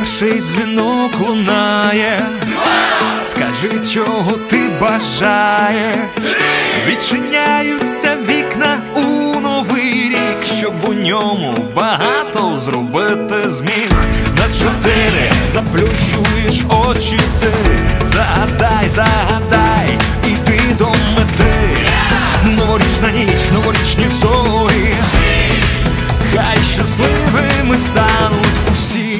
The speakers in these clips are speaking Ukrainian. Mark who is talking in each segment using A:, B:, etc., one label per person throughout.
A: перший дзвінок лунає, скажи, чого ти бажаєш. Відчиняються вікна у новий рік, щоб у ньому багато зробити зміг. На 4 заплющуєш очі ти, загадай, загадай, іди до мети. Новорічна ніч, новорічні зорі, хай щасливими стануть усі.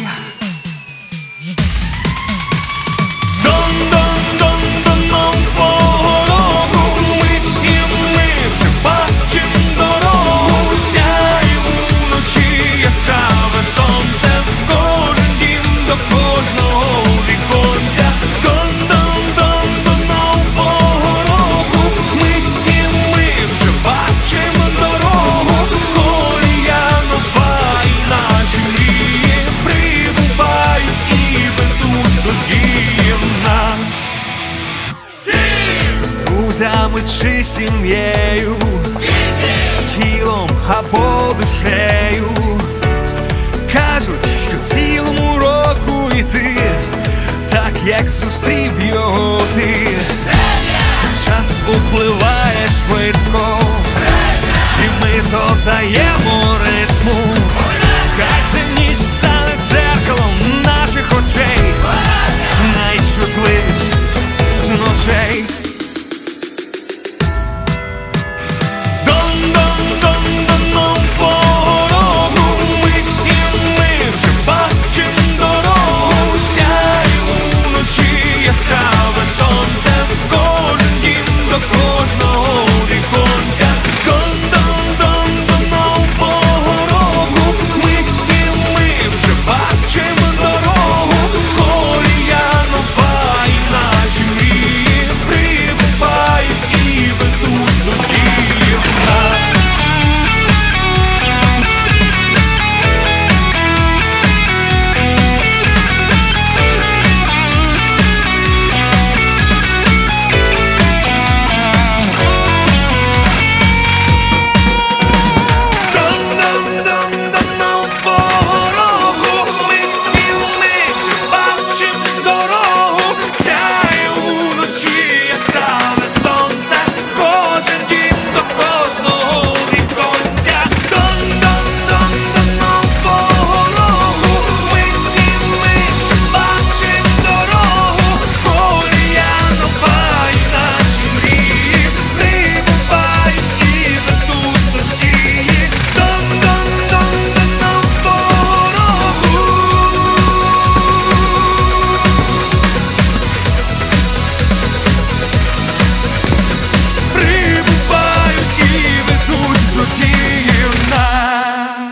A: Дон-дон-дон-доном по горогу, мить і ми вже бачим дорогу. Сяє уночі яскраве сонце, в кожен дім до кожного віконця. Дон-дон-дон-доном по горогу, мить і ми вже бачим дорогу. Колія нова і наші мрії прибувають і ведуть до дії нас. З друзями чи сім'єю, тілом або душею. Кажуть, що цілому року йти, так як зустрів його ти. Час upливає швидко, і ми додаємо ритму.